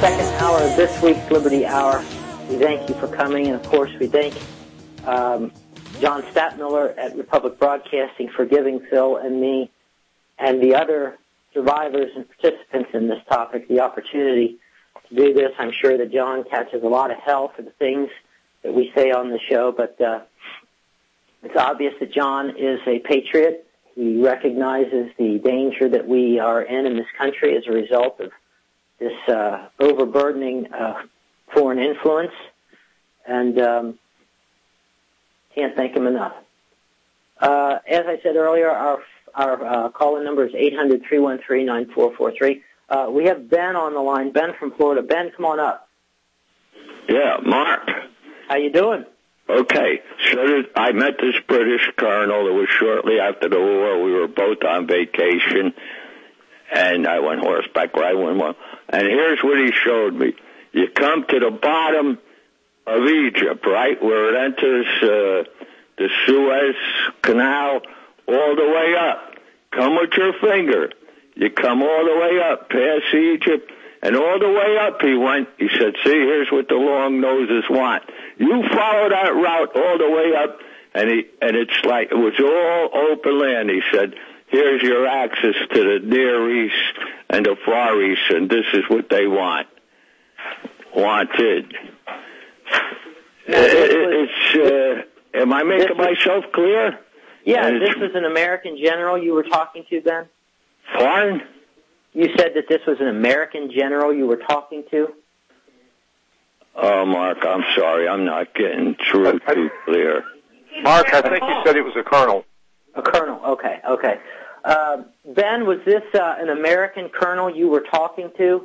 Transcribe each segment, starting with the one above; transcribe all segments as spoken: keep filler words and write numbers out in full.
second hour of this week's Liberty Hour. We thank you for coming, and of course we thank um, John Stadtmiller at Republic Broadcasting for giving Phil and me and the other survivors and participants in this topic the opportunity to do this. I'm sure that John catches a lot of hell for the things that we say on the show, but uh, it's obvious that John is a patriot. He recognizes the danger that we are in in this country as a result of this uh, overburdening uh, foreign influence, and um, can't thank him enough. Uh, as I said earlier, our our uh, call-in number is eight hundred, three one three, nine four four three. Uh, we have Ben on the line. Ben from Florida. Ben, come on up. Yeah, Mark. How you doing? Okay. So I met this British colonel. It was shortly after the war. We were both on vacation, and I went horseback riding. Well, and here's what he showed me. You come to the bottom of Egypt, right, where it enters uh, the Suez Canal all the way up. Come with your finger. You come all the way up, past Egypt, and all the way up he went. He said, see, here's what the long noses want. You follow that route all the way up, and he and it's like it was all open land. He said, here's your access to the Near East and the Far East, and this is what they want. Wanted. Now, was, it's, uh, am I making was, myself clear? Yeah, and this was an American general you were talking to, Ben? Pardon? You said that this was an American general you were talking to? Oh, Mark, I'm sorry. I'm not getting through too clear. Mark, I think you said it was a colonel. A colonel, okay, okay. Uh, Ben, was this uh, an American colonel you were talking to?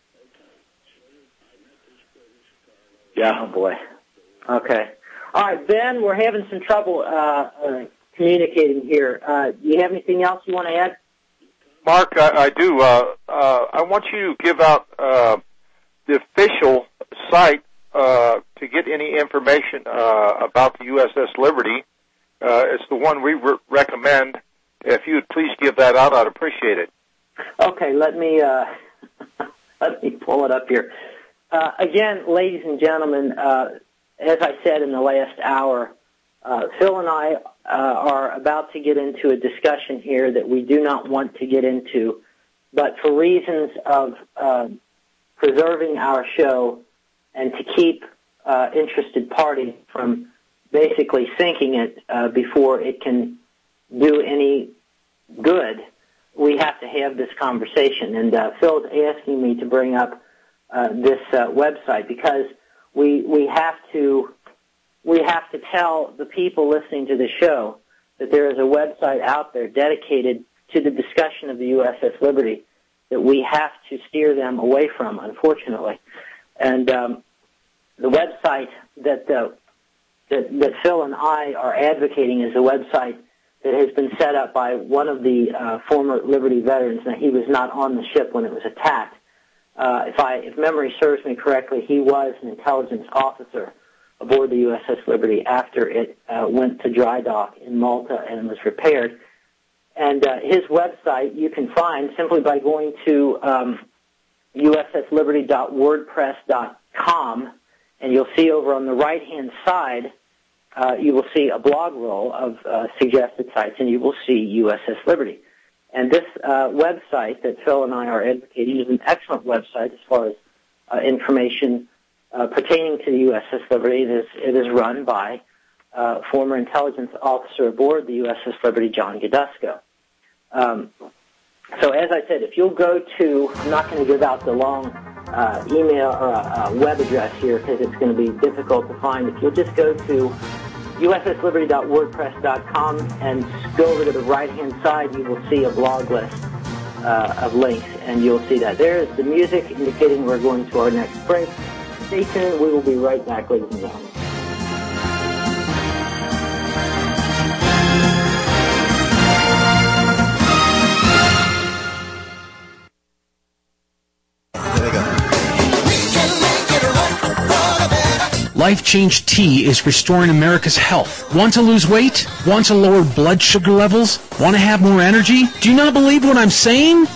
Yeah. Oh, boy. Okay. All right, Ben, we're having some trouble uh, uh, communicating here. Uh, do you have anything else you want to add? Mark, I, I do. Uh, uh, I want you to give out uh, the official site uh, to get any information uh, about the U S S Liberty. Uh, it's the one we re- recommend. If you would please give that out, I'd appreciate it. Okay, let me uh, let me pull it up here. Uh, again, ladies and gentlemen, uh, as I said in the last hour, uh, Phil and I uh, are about to get into a discussion here that we do not want to get into, but for reasons of uh, preserving our show and to keep uh, interested parties from basically sinking it uh, before it can do any good, we have to have this conversation. And uh, Phil's asking me to bring up uh, this uh, website because we we have to we have to tell the people listening to the show that there is a website out there dedicated to the discussion of the U S S Liberty that we have to steer them away from, unfortunately. And um, the website that, uh, that that Phil and I are advocating is a website that has been set up by one of the uh, former Liberty veterans. Now, he was not on the ship when it was attacked. Uh, if I, if memory serves me correctly, he was an intelligence officer aboard the U S S Liberty after it uh, went to dry dock in Malta and was repaired. And uh, his website you can find simply by going to um, U S S liberty dot wordpress dot com, and you'll see over on the right-hand side, uh, you will see a blog roll of uh, suggested sites, and you will see U S S Liberty. And this uh, website that Phil and I are advocating is an excellent website as far as uh, information uh, pertaining to the U S S Liberty. It is, it is run by uh, former intelligence officer aboard the U S S Liberty, John Godusco. Um, so as I said, if you'll go to, I'm not going to give out the long uh, email or uh, uh, web address here because it's going to be difficult to find. If you'll just go to U S S liberty dot wordpress dot com and go over to the right-hand side, you will see a blog list uh, of links, and you'll see that. There is the music indicating we're going to our next break. Stay tuned. We will be right back, ladies and gentlemen. Life Change Tea is restoring America's health. Want to lose weight? Want to lower blood sugar levels? Want to have more energy? Do you not believe what I'm saying?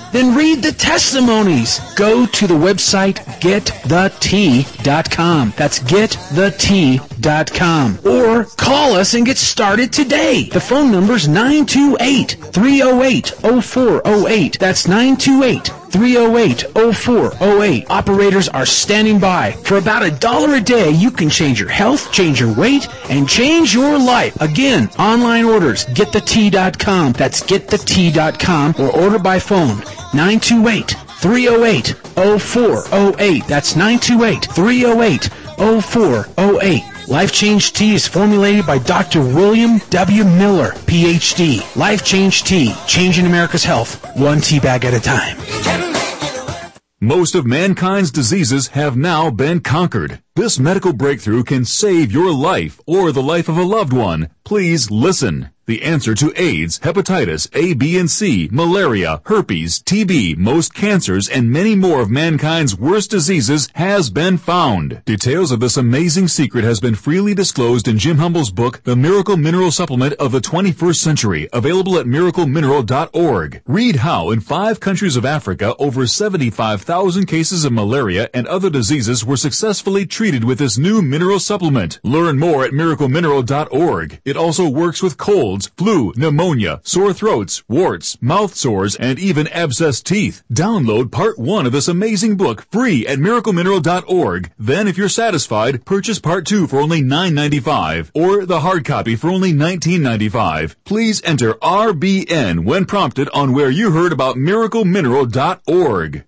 Then read the testimonies. Go to the website get the tea dot com. That's get the tea dot com. Or call us and get started today. The phone number's nine two eight, three oh eight, oh four oh eight. That's nine two eight, three oh eight, oh four oh eight. Operators are standing by. For about a dollar a day, you can change your health, change your weight, and change your life. Again, online orders, get the tea dot com. That's get the tea dot com, or order by phone, nine two eight, three oh eight, oh four oh eight. That's nine two eight, three oh eight, oh four oh eight. Life Change Tea is formulated by Doctor William W. Miller, P H D. Life Change Tea, changing America's health, one tea bag at a time. Most of mankind's diseases have now been conquered. This medical breakthrough can save your life or the life of a loved one. Please listen. The answer to AIDS, hepatitis A, B, and C, malaria, herpes, T B, most cancers, and many more of mankind's worst diseases has been found. Details of this amazing secret has been freely disclosed in Jim Humble's book, The Miracle Mineral Supplement of the twenty-first century, available at miracle mineral dot org. Read how in five countries of Africa, over seventy-five thousand cases of malaria and other diseases were successfully treated with this new mineral supplement. Learn more at miracle mineral dot org. It also works with colds, flu, pneumonia, sore throats, warts, mouth sores, and even abscessed teeth. Download part one of this amazing book free at miracle mineral dot org. Then, if you're satisfied, purchase part two for only nine ninety-five, or the hard copy for only nineteen ninety-five. Please enter R B N when prompted on where you heard about miracle mineral dot org.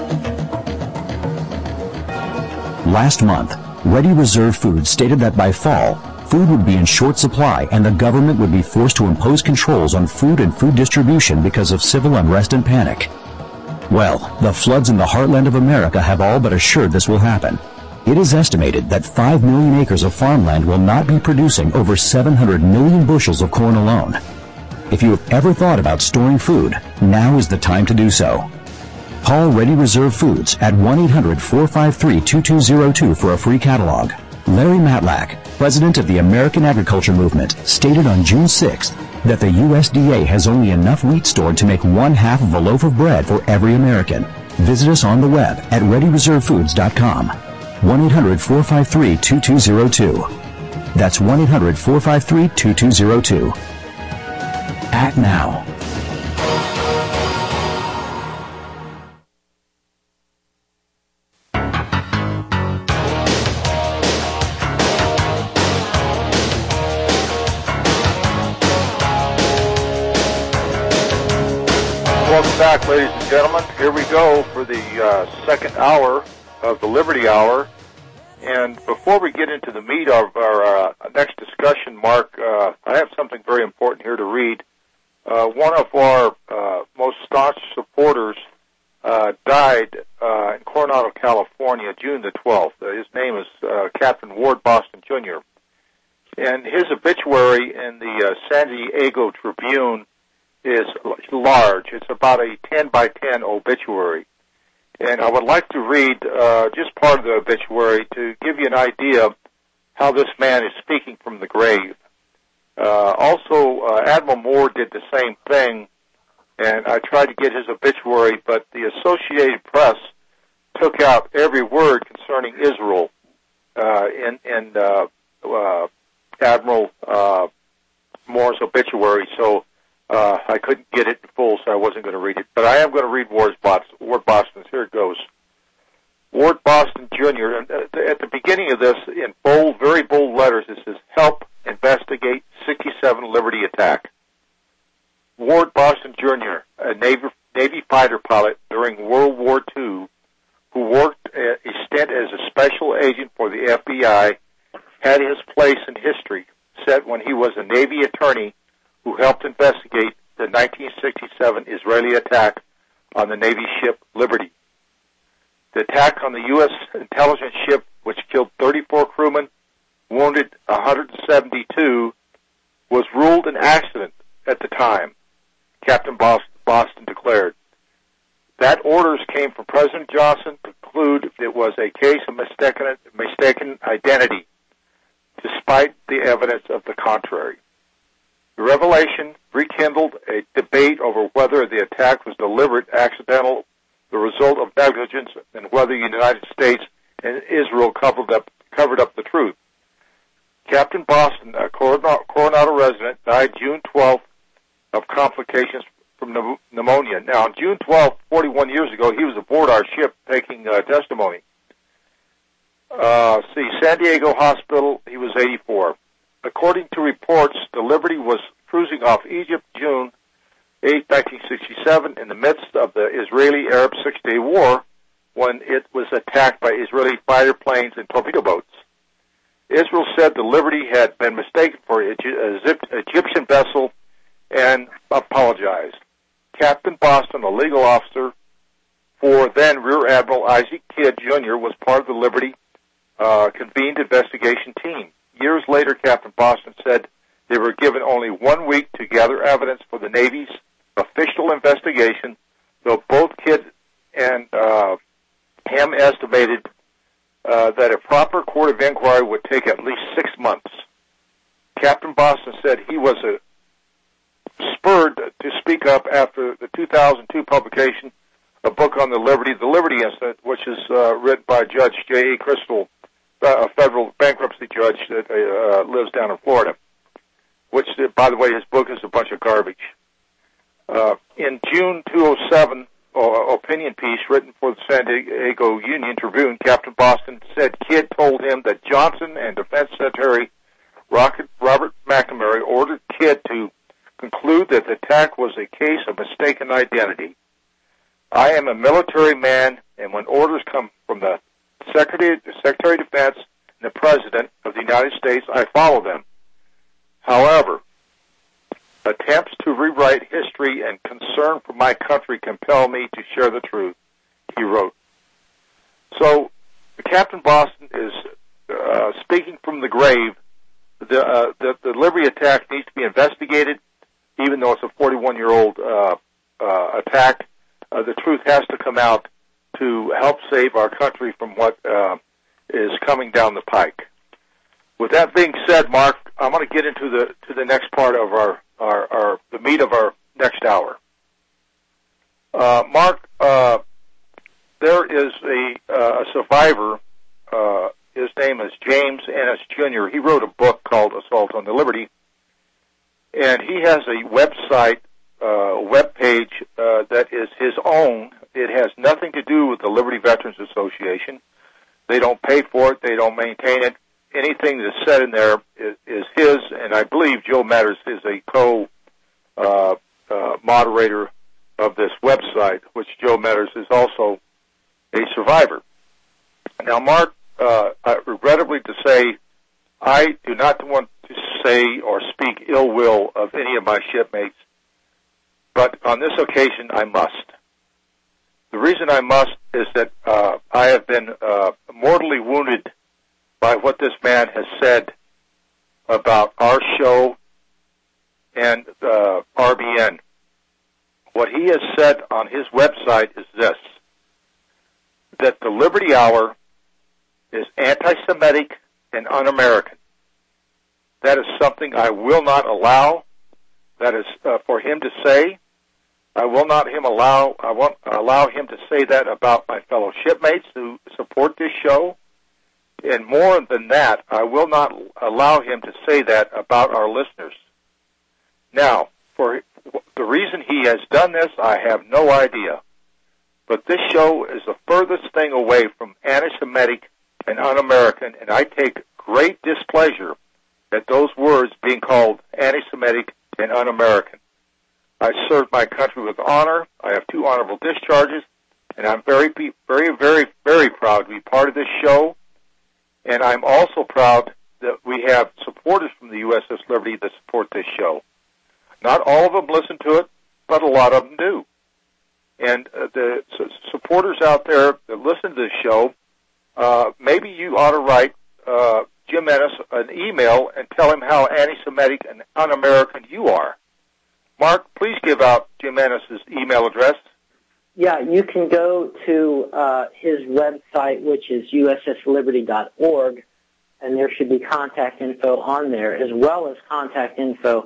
Last month, Ready Reserve Foods stated that by fall, food would be in short supply and the government would be forced to impose controls on food and food distribution because of civil unrest and panic. Well, the floods in the heartland of America have all but assured this will happen. It is estimated that five million acres of farmland will not be producing over seven hundred million bushels of corn alone. If you have ever thought about storing food, now is the time to do so. Call Ready Reserve Foods at one eight hundred, four five three, two two zero two for a free catalog. Larry Matlack, president of the American Agriculture Movement, stated on June sixth that the U S D A has only enough wheat stored to make one half of a loaf of bread for every American. Visit us on the web at ready reserve foods dot com. one eight hundred, four five three, two two zero two. That's one eight hundred, four five three, two two zero two. Act now. Welcome back, ladies and gentlemen. Here we go for the uh, second hour of the Liberty Hour. And before we get into the meat of our uh, next discussion, Mark, uh, I have something very important here to read. Uh, one of our uh, most staunch supporters uh, died uh, in Coronado, California, June the twelfth. Uh, his name is uh, Captain Ward Boston, Junior And his obituary in the uh, San Diego Tribune is large. It's about a ten by ten obituary. And I would like to read uh, just part of the obituary to give you an idea of how this man is speaking from the grave. Uh, also, uh, Admiral Moore did the same thing, and I tried to get his obituary, but the Associated Press took out every word concerning Israel uh, in, in uh, uh, Admiral uh, Moore's obituary, so Uh, I couldn't get it in full, so I wasn't going to read it. But I am going to read Ward Boston's. Here it goes. Ward Boston, Junior At the beginning of this, in bold, very bold letters, it says, "Help investigate sixty-seven Liberty attack." Ward Boston, Junior, a Navy, Navy fighter pilot during World War Two, who worked a stint as a special agent for the F B I, had his place in history set when he was a Navy attorney who helped investigate the nineteen sixty-seven Israeli attack on the Navy ship Liberty. The attack on the U S intelligence ship, which killed thirty-four crewmen, wounded one hundred seventy-two, was ruled an accident at the time, Captain Boston declared. That orders came from President Johnson to conclude it was a case of mistaken, mistaken identity, despite the evidence of the contrary. The revelation rekindled a debate over whether the attack was deliberate, accidental, the result of negligence, and whether the United States and Israel covered up, covered up the truth. Captain Boston, a Coronado resident, died June twelfth of complications from pneumonia. Now, on June twelfth, forty-one years ago, he was aboard our ship taking uh, testimony. Uh, see, San Diego Hospital, he was eighty-four. According to reports, the Liberty was cruising off Egypt June eighth, nineteen sixty-seven, in the midst of the Israeli-Arab Six-Day War, when it was attacked by Israeli fighter planes and torpedo boats. Israel said the Liberty had been mistaken for an Egyptian vessel and apologized. Captain Boston, a legal officer for then Rear Admiral Isaac Kidd, Junior, was part of the Liberty uh, convened investigation team. Years later, Captain Boston said they were given only one week to gather evidence for the Navy's official investigation, though both Kidd and uh, him estimated uh, that a proper court of inquiry would take at least six months. Captain Boston said he was a spurred to speak up after the two thousand two publication, a book on the Liberty, the Liberty Incident, which is uh, written by Judge J A. Crystal, a federal bankruptcy judge that uh, lives down in Florida, which, by the way, his book is a bunch of garbage. Uh, in June two thousand seven, uh, opinion piece written for the San Diego Union Tribune, Captain Boston said Kidd told him that Johnson and Defense Secretary Robert McNamara ordered Kidd to conclude that the attack was a case of mistaken identity. I am a military man, and when orders come from the Secretary, Secretary of Defense and the President of the United States, I follow them. However, attempts to rewrite history and concern for my country compel me to share the truth, he wrote. So, Captain Boston is uh, speaking from the grave. The, uh, the, the Liberty attack needs to be investigated, even though it's a forty-one-year-old uh, uh, attack. Uh, the truth has to come out to help save our country from what uh, is coming down the pike. With that being said, Mark, I'm going to get into the to the next part of our, our, our the meat of our next hour. Uh, Mark, uh, there is a, uh, a survivor. Uh, his name is James Ennis Junior He wrote a book called Assault on the Liberty, and he has a website, uh, web page uh, that is his own. It has nothing to do with the Liberty Veterans Association. They don't pay for it. They don't maintain it. Anything that's said in there is, is his, and I believe Joe Matters is a co-moderator uh, uh, of this website, which Joe Matters is also a survivor. Now, Mark, uh, uh, regrettably to say, I do not want to say or speak ill will of any of my shipmates, but on this occasion I must. The reason I must is that uh, I have been uh, mortally wounded by what this man has said about our show and uh, R B N. What he has said on his website is this, that the Liberty Hour is anti-Semitic and un-American. That is something I will not allow. That is uh, for him to say. I will not him allow. I won't allow him to say that about my fellow shipmates who support this show. And more than that, I will not allow him to say that about our listeners. Now, for the reason he has done this, I have no idea. But this show is the furthest thing away from anti-Semitic and un-American, and I take great displeasure at those words being called anti-Semitic and un-American. I served my country with honor. I have two honorable discharges, and I'm very, very, very, very proud to be part of this show. And I'm also proud that we have supporters from the U S S Liberty that support this show. Not all of them listen to it, but a lot of them do. And uh, the su- supporters out there that listen to this show, uh, maybe you ought to write uh, Jim Ennis an email and tell him how anti-Semitic and un-American you are. Mark, please give out Jim Ennis's email address. Yeah, you can go to uh, his website, which is U S S liberty dot org, and there should be contact info on there, as well as contact info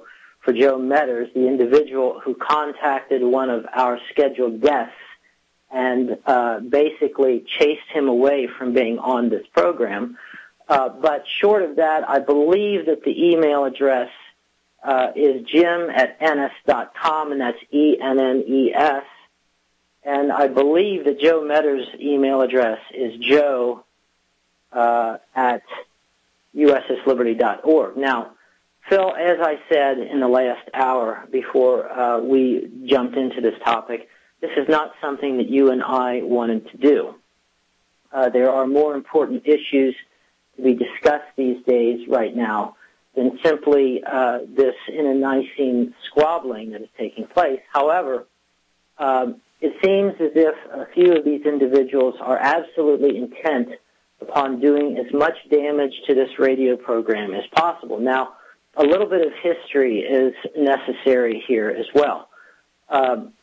for Joe Metters, the individual who contacted one of our scheduled guests and uh, basically chased him away from being on this program. Uh, but short of that, I believe that the email address uh, is jim at ennis dot com, and that's E N N E S. And I believe that Joe Metters' email address is joe uh, at U S S liberty dot org. Now, Phil, as I said in the last hour before uh, we jumped into this topic, this is not something that you and I wanted to do. Uh, there are more important issues to be discussed these days right now than simply uh, this internecine squabbling that is taking place. However, um, it seems as if a few of these individuals are absolutely intent upon doing as much damage to this radio program as possible. Now, a little bit of history is necessary here as well. Um,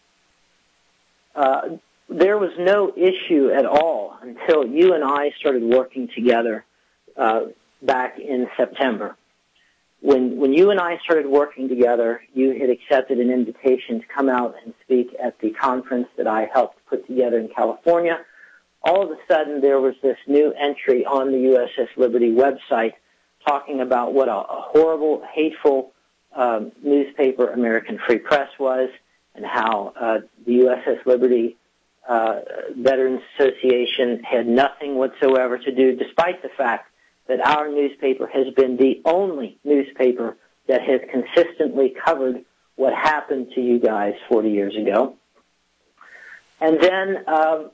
uh, there was no issue at all until you and I started working together uh, back in September. When when you and I started working together, you had accepted an invitation to come out and speak at the conference that I helped put together in California. All of a sudden, there was this new entry on the U S S Liberty website talking about what a, a horrible, hateful um, newspaper American Free Press was, and how uh, the U S S Liberty uh, Veterans Association had nothing whatsoever to do, despite the fact that our newspaper has been the only newspaper that has consistently covered what happened to you guys forty years ago. And then um,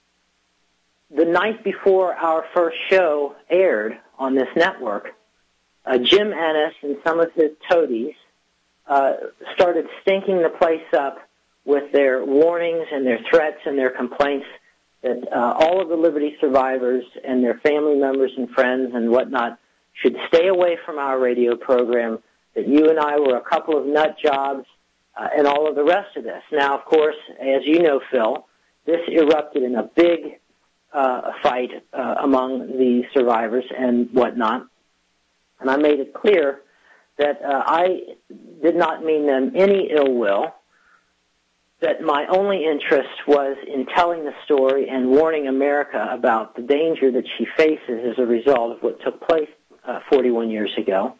the night before our first show aired on this network, uh, Jim Ennis and some of his toadies uh, started stinking the place up with their warnings and their threats and their complaints that uh, all of the Liberty survivors and their family members and friends and whatnot should stay away from our radio program, that you and I were a couple of nut jobs, uh, and all of the rest of this. Now, of course, as you know, Phil, this erupted in a big uh, fight uh, among the survivors and whatnot, and I made it clear that uh, I did not mean them any ill will, that my only interest was in telling the story and warning America about the danger that she faces as a result of what took place uh, forty-one years ago.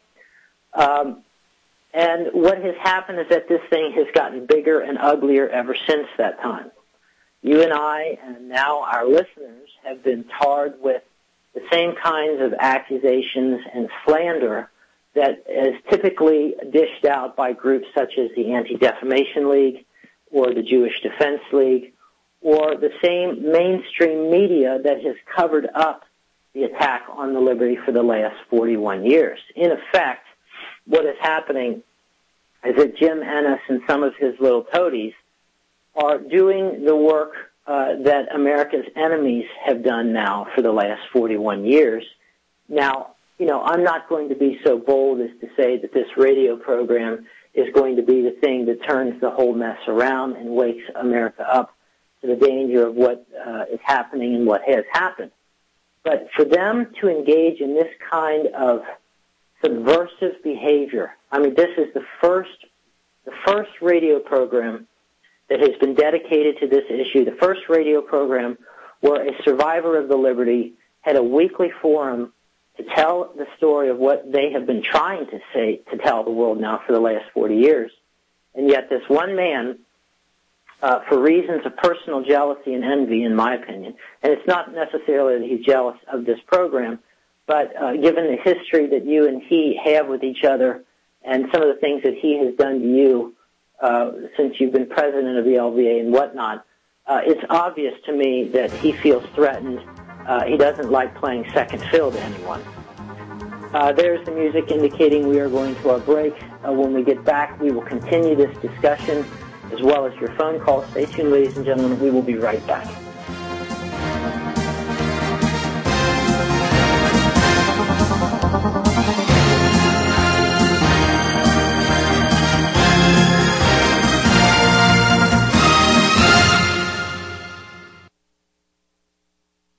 Um, and what has happened is that this thing has gotten bigger and uglier ever since that time. You and I, and now our listeners, have been tarred with the same kinds of accusations and slander that is typically dished out by groups such as the Anti-Defamation League, or the Jewish Defense League, or the same mainstream media that has covered up the attack on the Liberty for the last forty-one years. In effect, what is happening is that Jim Ennis and some of his little toadies are doing the work uh, that America's enemies have done now for the last forty-one years. Now, you know, I'm not going to be so bold as to say that this radio program is going to be the thing that turns the whole mess around and wakes America up to the danger of what uh, is happening and what has happened. But for them to engage in this kind of subversive behavior, I mean, this is the first, the first radio program that has been dedicated to this issue, the first radio program where a survivor of the Liberty had a weekly forum to tell the story of what they have been trying to say, to tell the world now for the last forty years. And yet this one man, uh, for reasons of personal jealousy and envy, in my opinion, and it's not necessarily that he's jealous of this program, but uh, given the history that you and he have with each other and some of the things that he has done to you uh, since you've been president of the L V A and whatnot, uh, it's obvious to me that he feels threatened. Uh, he doesn't like playing second fiddle to anyone. Uh, there's the music indicating we are going to our break. Uh, when we get back, we will continue this discussion as well as your phone call. Stay tuned, ladies and gentlemen. We will be right back.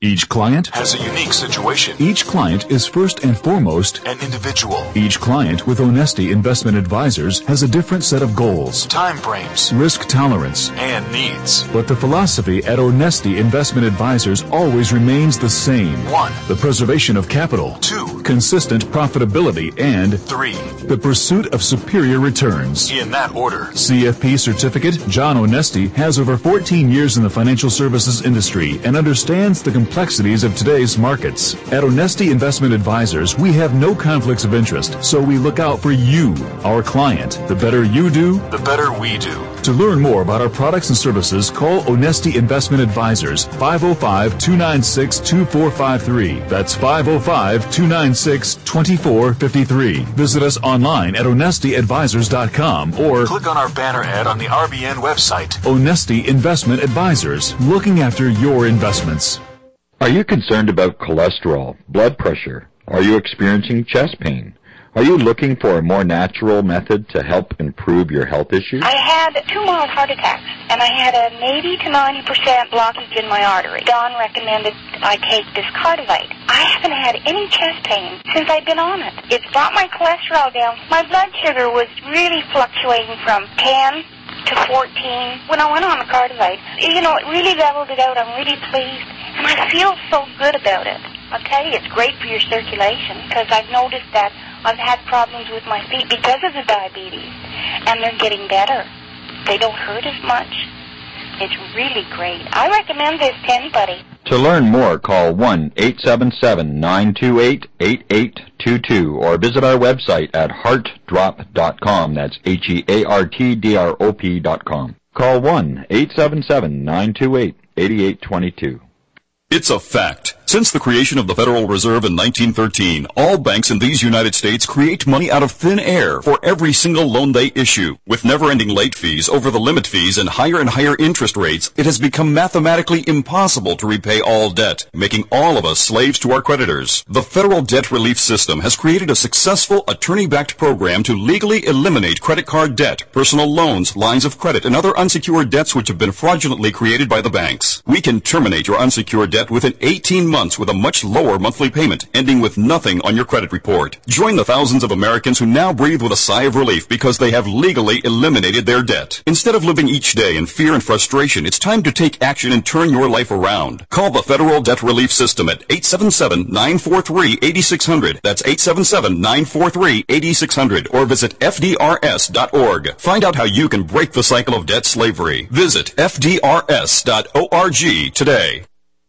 Each client has a unique situation. Each client is first and foremost an individual. Each client with Onesti Investment Advisors has a different set of goals, time frames, risk tolerance, and needs. But the philosophy at Onesti Investment Advisors always remains the same. One, the preservation of capital. Two, consistent profitability. And three, the pursuit of superior returns. In that order. C F P certificate John Onesti has over fourteen years in the financial services industry and understands the complexities of today's markets. At Onesti Investment Advisors, we have no conflicts of interest, so we look out for you, our client. The better you do, the better we do. To learn more about our products and services, call Onesti Investment Advisors, five oh five, two nine six, two four five three. That's five oh five, two nine six, two four five three. Visit us online at onesti advisors dot com or click on our banner ad on the R B N website. Onesti Investment Advisors, looking after your investments. Are you concerned about cholesterol, blood pressure? Are you experiencing chest pain? Are you looking for a more natural method to help improve your health issues? I had two mild heart attacks, and I had an eighty to ninety percent blockage in my artery. Don recommended I take this Cardivite. I haven't had any chest pain since I've been on it. It's brought my cholesterol down. My blood sugar was really fluctuating from ten to fourteen. When I went on the Cardivite, you know, it really leveled it out. I'm really pleased, and I feel so good about it. I'll tell you, it's great for your circulation, because I've noticed that I've had problems with my feet because of the diabetes, and they're getting better. They don't hurt as much. It's really great. I recommend this to anybody. To learn more, call one eight seven seven, nine two eight, eight eight two two or visit our website at heart drop dot com. That's H E A R T D R O P dot com. Call one eight seven seven, nine two eight, eight eight two two. It's a fact. Since the creation of the Federal Reserve in nineteen thirteen, all banks in these United States create money out of thin air for every single loan they issue. With never-ending late fees, over-the-limit fees, and higher and higher interest rates, it has become mathematically impossible to repay all debt, making all of us slaves to our creditors. The Federal Debt Relief System has created a successful attorney-backed program to legally eliminate credit card debt, personal loans, lines of credit, and other unsecured debts which have been fraudulently created by the banks. We can terminate your unsecured debt within eighteen months with a much lower monthly payment, ending with nothing on your credit report. Join the thousands of Americans who now breathe with a sigh of relief because they have legally eliminated their debt. Instead of living each day in fear and frustration, it's time to take action and turn your life around. Call the Federal Debt Relief System at eight seven seven, nine four three, eight six zero zero. That's eight seven seven, nine four three, eight six zero zero. Or visit F D R S dot org. Find out how you can break the cycle of debt slavery. Visit F D R S dot org today.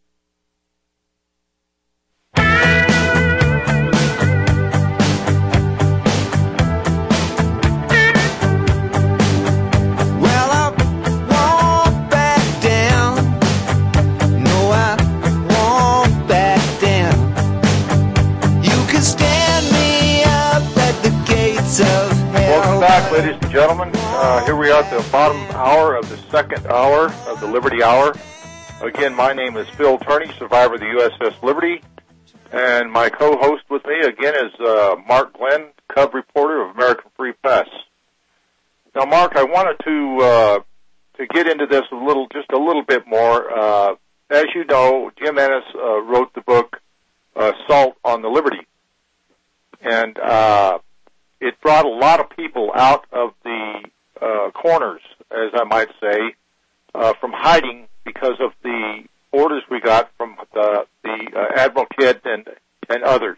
Welcome back, ladies and gentlemen. Uh, here we are at the bottom hour of the second hour of the Liberty Hour. Again, my name is Phil Turney, survivor of the U S S Liberty, and my co-host with me again is uh, Mark Glenn, Cub reporter of American Free Press. Now, Mark, I wanted to uh, to get into this a little, just a little bit more. Uh, as you know, Jim Ennis uh, wrote the book uh, "Salt on the Liberty," and uh, it brought a lot of people out of the uh, corners, as I might say, uh, from hiding because of the orders we got from the, the uh, Admiral Kidd and, and others.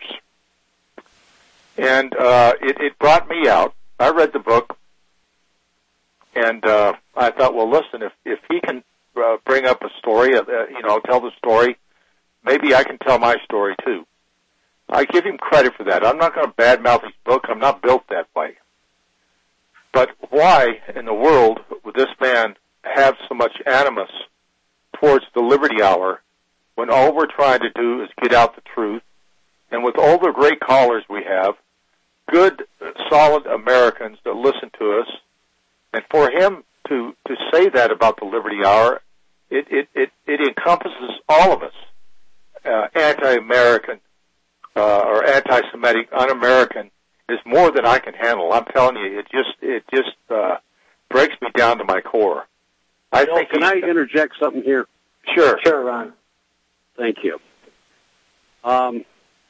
And uh, it, it brought me out. I read the book, and uh, I thought, well, listen, if, if he can uh, bring up a story, uh, you know, tell the story, maybe I can tell my story too. I give him credit for that. I'm not going to badmouth his book. I'm not built that way. But why in the world would this man have so much animus towards the Liberty Hour when all we're trying to do is get out the truth? And with all the great callers we have, good, solid Americans that listen to us, and for him to, to say that about the Liberty Hour, it, it, it, it encompasses all of us, uh, anti-American, Uh, or anti-Semitic, un-American, is more than I can handle. I'm telling you, it just it just uh, breaks me down to my core. I Bill, think. Can I interject something here? Sure, sure, Ron. Thank you. Um,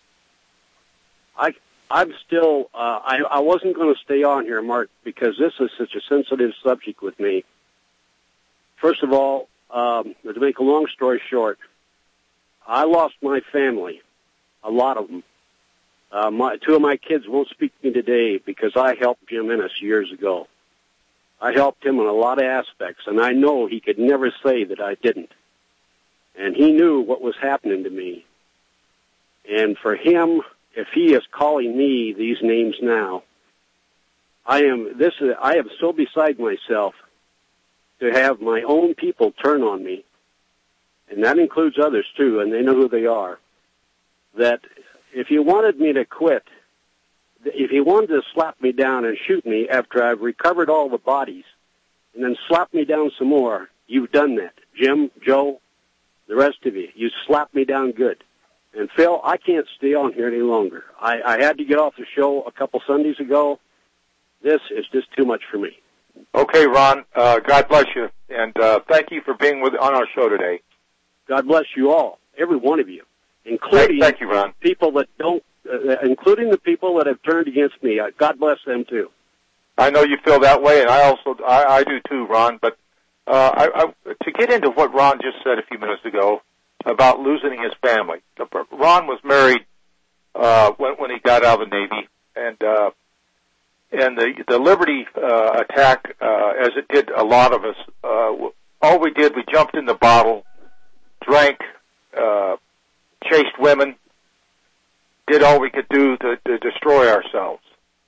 I, I'm still, uh, I, I wasn't going to stay on here, Mark, because this is such a sensitive subject with me. First of all, um, to make a long story short, I lost my family, a lot of them. Uh, my, two of my kids won't speak to me today because I helped Jim Ennis years ago. I helped him in a lot of aspects, and I know he could never say that I didn't. And he knew what was happening to me. And for him, if he is calling me these names now, I am this is I am so beside myself to have my own people turn on me, and that includes others too, and they know who they are, that if you wanted me to quit, if you wanted to slap me down and shoot me after I've recovered all the bodies, and then slap me down some more, you've done that. Jim, Joe, the rest of you, you slapped me down good. And Phil, I can't stay on here any longer. I, I had to get off the show a couple Sundays ago. This is just too much for me. Okay, Ron, uh, God bless you, and uh, thank you for being with on our show today. God bless you all, every one of you, including thank, thank you, Ron. people that don't, uh, including the people that have turned against me. Uh, God bless them too. I know you feel that way, and I also I, I do too, Ron. But uh, I, I, to get into what Ron just said a few minutes ago about losing his family, Ron was married uh, when, when he got out of the Navy, and uh, and the the Liberty uh, attack, uh, as it did a lot of us, uh, all we did, we jumped in the bottle, drank, uh, chased women, did all we could do to, to destroy ourselves.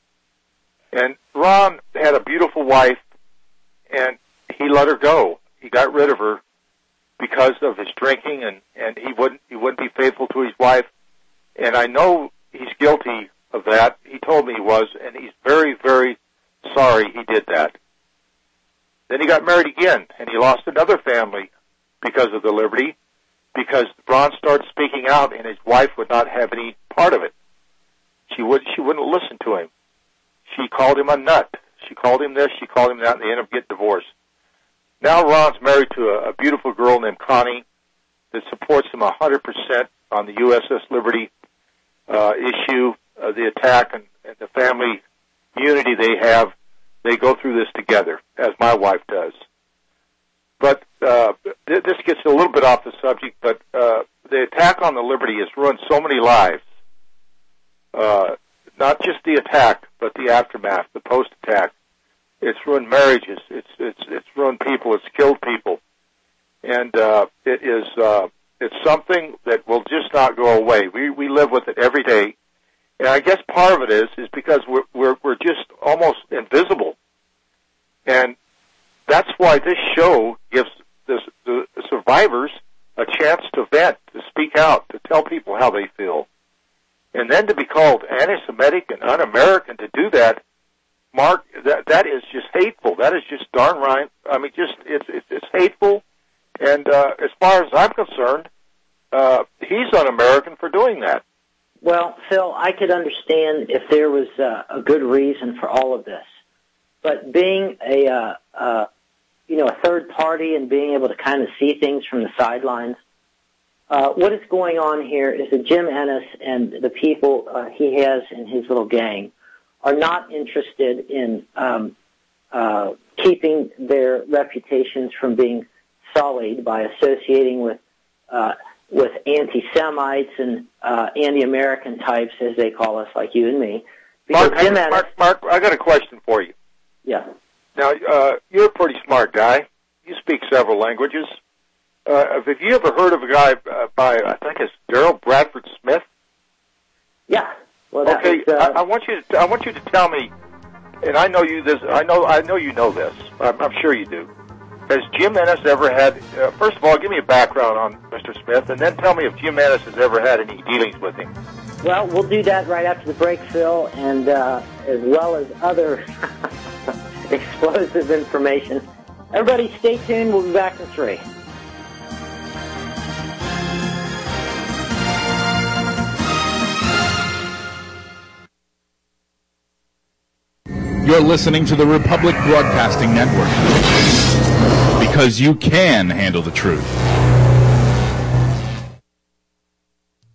And Ron had a beautiful wife, and he let her go. He got rid of her because of his drinking, and, and he wouldn't he wouldn't be faithful to his wife. And I know he's guilty of that. He told me he was, and he's very, very sorry he did that. Then he got married again, and he lost another family because of the Liberty, because Ron started speaking out, and his wife would not have any part of it. She would she wouldn't listen to him. She called him a nut. She called him this, she called him that, and they ended up getting divorced. Now Ron's married to a, a beautiful girl named Connie that supports him one hundred percent on the U S S Liberty uh, issue, uh, the attack, and, and the family unity they have. They go through this together, as my wife does. But uh, th- this gets a little bit off the subject, but uh, the attack on the Liberty has ruined so many lives. Uh, not just the attack, but the aftermath, the post-attack. It's ruined marriages. It's it's it's ruined people. It's killed people, and uh, it is uh, it's something that will just not go away. We we live with it every day, and I guess part of it is is because we're we're we're just almost invisible, and that's why this show gives this, the survivors a chance to vent, to speak out, to tell people how they feel, and then to be called anti-Semitic and un-American to do that. Mark, that that is just hateful. That is just darn right. I mean, just it's it's, it's hateful. And uh, as far as I'm concerned, uh, he's un-American for doing that. Well, Phil, I could understand if there was uh, a good reason for all of this, but being a uh, uh, you know a third party and being able to kind of see things from the sidelines, uh, what is going on here is that Jim Ennis and the people uh, he has in his little gang are not interested in um, uh, keeping their reputations from being sullied by associating with uh, with anti-Semites and uh, anti-American types, as they call us, like you and me. Mark, I, Ennis, Mark, Mark, I got a question for you. Yeah. Now, uh, you're a pretty smart guy. You speak several languages. Uh, have you ever heard of a guy uh, by, I think it's Daryl Bradford Smith? Yeah. Well, that okay, was, uh, I, I want you to I want you to tell me, and I know you this. I know I know you know this. I'm, I'm sure you do. Has Jim Ennis ever had? Uh, first of all, give me a background on Mister Smith, and then tell me if Jim Ennis has ever had any dealings with him. Well, we'll do that right after the break, Phil, and uh, as well as other explosive information. Everybody, stay tuned. We'll be back in three. You're listening to the Republic Broadcasting Network, because you can handle the truth.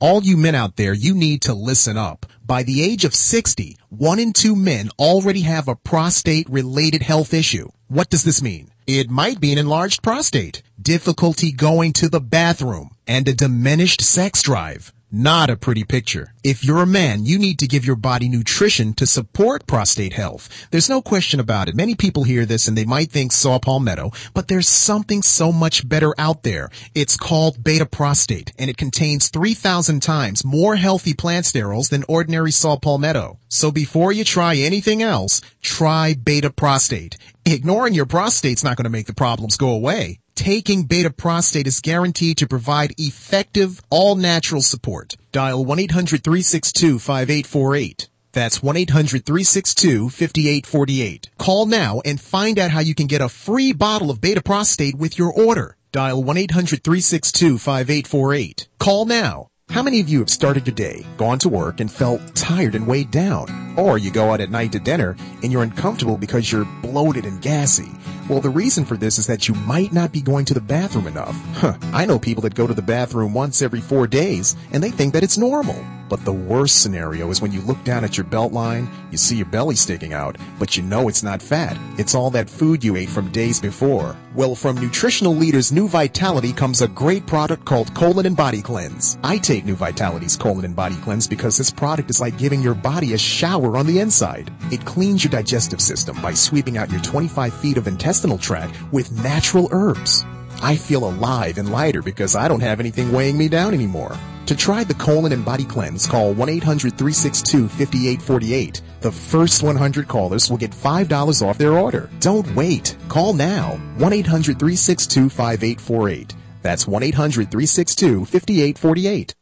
All you men out there, you need to listen up. By the age of sixty, one in two men already have a prostate-related health issue. What does this mean? It might be an enlarged prostate, difficulty going to the bathroom, and a diminished sex drive. Not a pretty picture. If you're a man, you need to give your body nutrition to support prostate health. There's no question about it. Many people hear this and they might think saw palmetto, but there's something so much better out there. It's called beta prostate, and it contains three thousand times more healthy plant sterols than ordinary saw palmetto. So before you try anything else, try beta prostate. Ignoring your prostate's not going to make the problems go away. Taking beta prostate is guaranteed to provide effective, all-natural support. Dial one eight hundred, three six two, five eight four eight. That's one eight hundred, three six two, five eight four eight. Call now and find out how you can get a free bottle of beta prostate with your order. Dial one eight hundred, three six two, five eight four eight. Call now. How many of you have started your day, gone to work, and felt tired and weighed down? Or you go out at night to dinner and you're uncomfortable because you're bloated and gassy? Well, the reason for this is that you might not be going to the bathroom enough. Huh. I know people that go to the bathroom once every four days, and they think that it's normal. But the worst scenario is when you look down at your belt line, you see your belly sticking out, but you know it's not fat. It's all that food you ate from days before. Well, from Nutritional Leaders New Vitality comes a great product called Colon and Body Cleanse. I take New Vitality's Colon and Body Cleanse because this product is like giving your body a shower on the inside. It cleans your digestive system by sweeping out your twenty-five feet of intestinal tract with natural herbs. I feel alive and lighter because I don't have anything weighing me down anymore. To try the Colon and Body Cleanse, call one eight hundred, three six two, five eight four eight. The first one hundred callers will get five dollars off their order. Don't wait. Call now. one eight hundred, three six two, five eight four eight. That's one eight hundred, three six two, five eight four eight.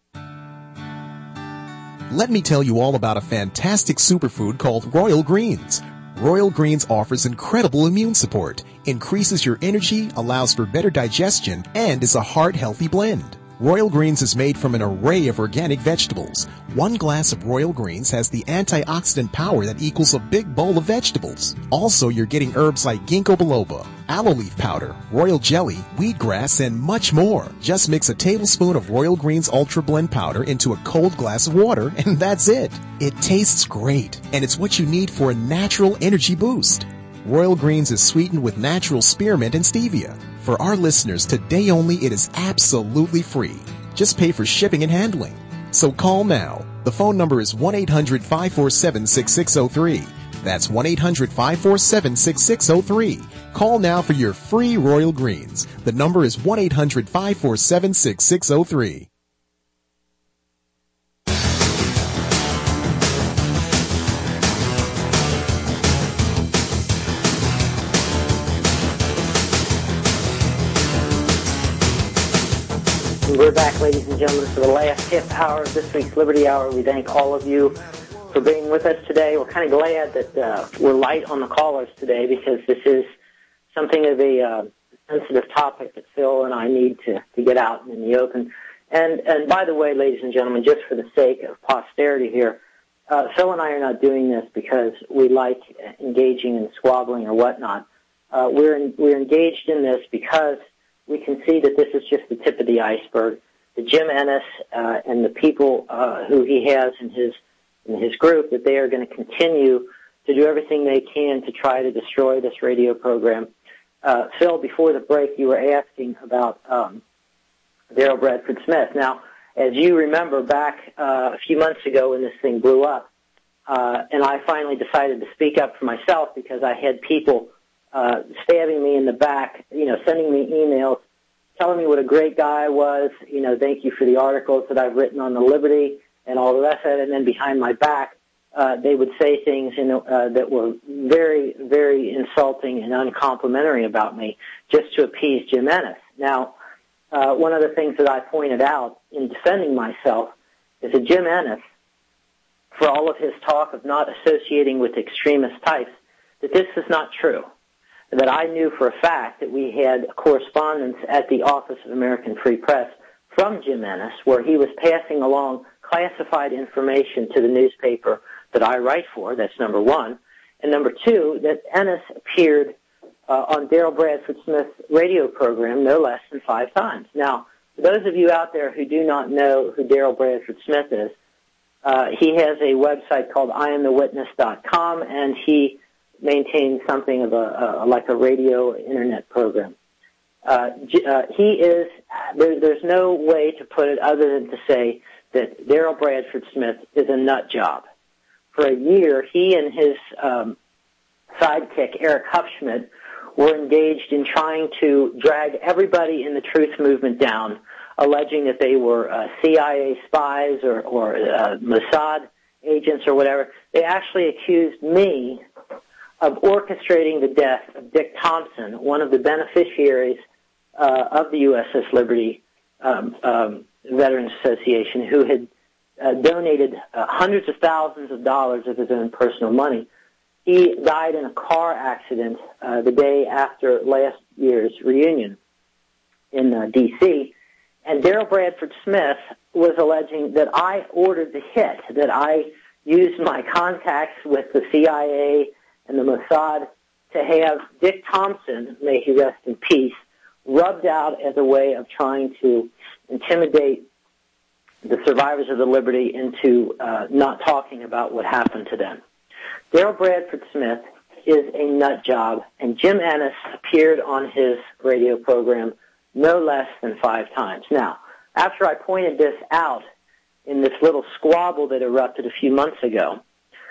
Let me tell you all about a fantastic superfood called Royal Greens. Royal Greens offers incredible immune support, increases your energy, allows for better digestion, and is a heart-healthy blend. Royal Greens is made from an array of organic vegetables. One glass of Royal Greens has the antioxidant power that equals a big bowl of vegetables. Also, you're getting herbs like ginkgo biloba, aloe leaf powder, royal jelly, wheatgrass, and much more. Just mix a tablespoon of Royal Greens Ultra Blend powder into a cold glass of water, and that's it. It tastes great, and it's what you need for a natural energy boost. Royal Greens is sweetened with natural spearmint and stevia. For our listeners, today only, it is absolutely free. Just pay for shipping and handling. So call now. The phone number is one eight hundred, five four seven, six six zero three. That's one eight hundred, five four seven, six six zero three. Call now for your free Royal Greens. The number is one eight hundred, five four seven, six six zero three. We're back, ladies and gentlemen, for the last half hour of this week's Liberty Hour. We thank all of you for being with us today. We're kind of glad that uh, we're light on the callers today because this is something of a uh, sensitive topic that Phil and I need to, to get out in the open. And, and by the way, ladies and gentlemen, just for the sake of posterity here, uh, Phil and I are not doing this because we like engaging in squabbling or whatnot. Uh, we're in, we're engaged in this because we can see that this is just the tip of the iceberg. The Jim Ennis uh, and the people uh, who he has in his in his group, that they are going to continue to do everything they can to try to destroy this radio program. Uh, Phil, before the break, you were asking about um, Daryl Bradford Smith. Now, as you remember, back uh, a few months ago when this thing blew up, uh, and I finally decided to speak up for myself because I had people Uh, stabbing me in the back, you know, sending me emails, telling me what a great guy I was, you know, thank you for the articles that I've written on the Liberty and all the rest of it. And then behind my back, uh, they would say things, you know, uh, that were very, very insulting and uncomplimentary about me just to appease Jim Ennis. Now, uh, one of the things that I pointed out in defending myself is that Jim Ennis, for all of his talk of not associating with extremist types, that this is not true. That I knew for a fact that we had correspondence at the Office of American Free Press from Jim Ennis where he was passing along classified information to the newspaper that I write for. That's number one. And number two, that Ennis appeared uh, on Daryl Bradford Smith's radio program no less than five times. Now, for those of you out there who do not know who Daryl Bradford Smith is, uh, he has a website called I am the witness dot com, and he maintains something of a, a like a radio internet program. Uh, uh, he is, there, there's no way to put it other than to say that Daryl Bradford Smith is a nut job. For a year, he and his um, sidekick, Eric Hufschmidt, were engaged in trying to drag everybody in the truth movement down, alleging that they were uh, C I A spies or, or uh, Mossad agents or whatever. They actually accused me of orchestrating the death of Dick Thompson, one of the beneficiaries uh, of the U S S Liberty um, um, Veterans Association, who had uh, donated uh, hundreds of thousands of dollars of his own personal money. He died in a car accident uh, the day after last year's reunion in uh, D C, and Daryl Bradford Smith was alleging that I ordered the hit, that I used my contacts with the C I A and the Mossad to have Dick Thompson, may he rest in peace, rubbed out as a way of trying to intimidate the survivors of the Liberty into uh, not talking about what happened to them. Daryl Bradford Smith is a nut job, and Jim Ennis appeared on his radio program no less than five times. Now, after I pointed this out in this little squabble that erupted a few months ago,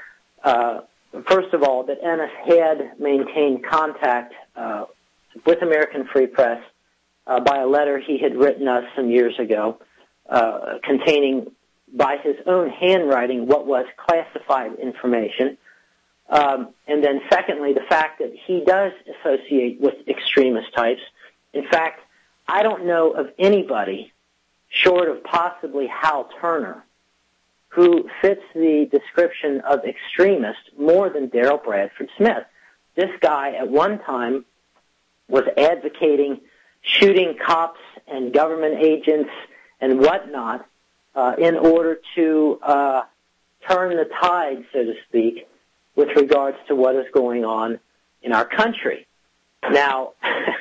uh, first of all, that Ennis had maintained contact uh, with American Free Press uh, by a letter he had written us some years ago, uh, containing, by his own handwriting, what was classified information. Um, and then secondly, the fact that he does associate with extremist types. In fact, I don't know of anybody, short of possibly Hal Turner, who fits the description of extremist more than Daryl Bradford Smith. This guy at one time was advocating shooting cops and government agents and whatnot uh, in order to uh, turn the tide, so to speak, with regards to what is going on in our country. Now,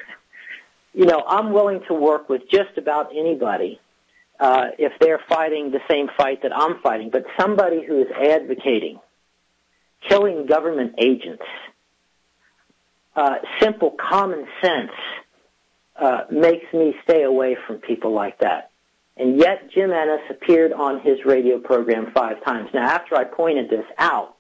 you know, I'm willing to work with just about anybody uh, if they're fighting the same fight that I'm fighting, but somebody who is advocating killing government agents, uh, simple common sense uh, makes me stay away from people like that. And yet Jim Ennis appeared on his radio program five times. Now, after I pointed this out,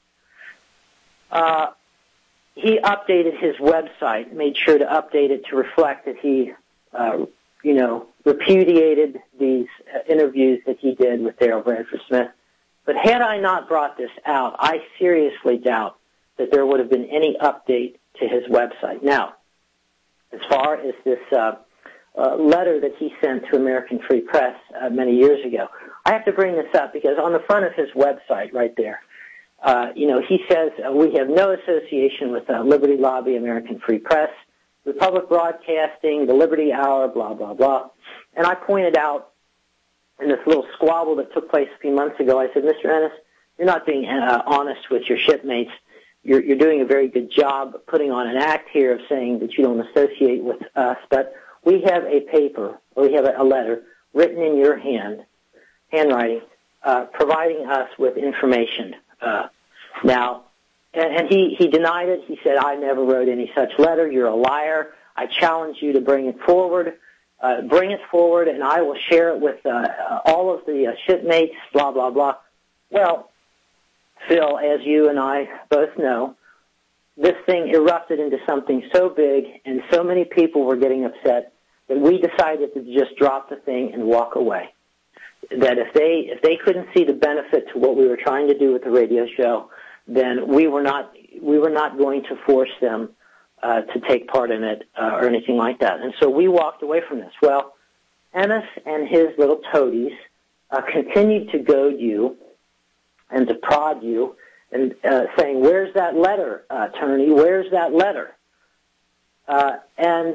Uh, he updated his website, made sure to update it to reflect that he, uh, you know, repudiated these uh, interviews that he did with Daryl Bradford Smith. But had I not brought this out, I seriously doubt that there would have been any update to his website. Now, as far as this uh, uh, letter that he sent to American Free Press uh, many years ago, I have to bring this up because on the front of his website right there, Uh, you know, he says, uh, we have no association with uh, Liberty Lobby, American Free Press, Republic Broadcasting, the Liberty Hour, blah, blah, blah. And I pointed out in this little squabble that took place a few months ago, I said, Mister Ennis, you're not being uh, honest with your shipmates. You're, you're doing a very good job putting on an act here of saying that you don't associate with us, but we have a paper, or we have a, a letter written in your hand, handwriting, uh, providing us with information. Uh, now, and, and he, he denied it. He said, I never wrote any such letter. You're a liar. I challenge you to bring it forward. Uh, bring it forward, and I will share it with uh, all of the uh, shipmates, blah, blah, blah. Well, Phil, as you and I both know, this thing erupted into something so big, and so many people were getting upset that we decided to just drop the thing and walk away. That if they if they couldn't see the benefit to what we were trying to do with the radio show, then we were not we were not going to force them uh, to take part in it uh, or anything like that. And so we walked away from this. Well, Ennis and his little toadies uh, continued to goad you and to prod you and uh, saying, "Where's that letter, uh, Turney? Where's that letter?" Uh, and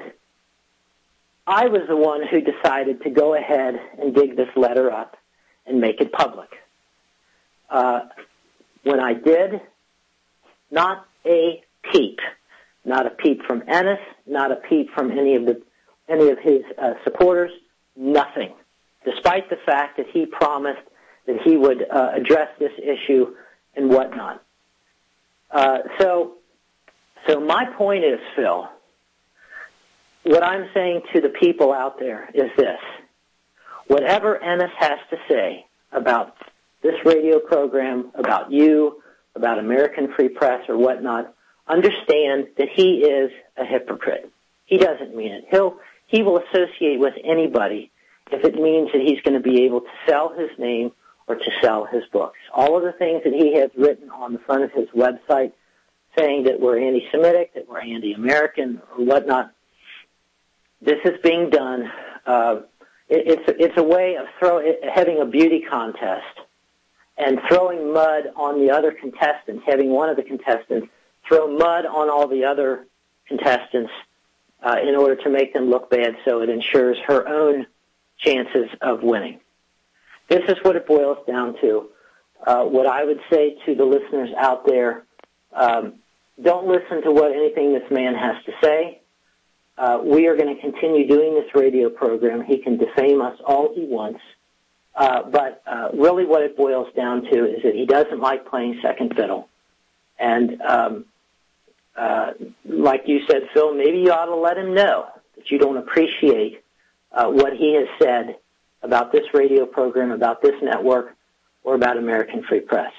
I was the one who decided to go ahead and dig this letter up and make it public. Uh, when I did, not a peep, not a peep from Ennis, not a peep from any of the any of his uh, supporters, nothing, despite the fact that he promised that he would uh, address this issue and whatnot. Uh, so, so my point is, Phil, what I'm saying to the people out there is this. Whatever Ennis has to say about this radio program, about you, about American Free Press or whatnot, understand that he is a hypocrite. He doesn't mean it. He'll, he will associate with anybody if it means that he's going to be able to sell his name or to sell his books. All of the things that he has written on the front of his website saying that we're anti-Semitic, that we're anti-American or whatnot, this is being done. Uh, it, it's, it's a way of throw, having a beauty contest and throwing mud on the other contestants, having one of the contestants throw mud on all the other contestants uh, in order to make them look bad so it ensures her own chances of winning. This is what it boils down to. Uh, what I would say to the listeners out there, um, don't listen to what anything this man has to say. Uh, we are going to continue doing this radio program. He can defame us all he wants. Uh, but uh, really what it boils down to is that he doesn't like playing second fiddle. And um, uh, like you said, Phil, maybe you ought to let him know that you don't appreciate uh, what he has said about this radio program, about this network, or about American Free Press.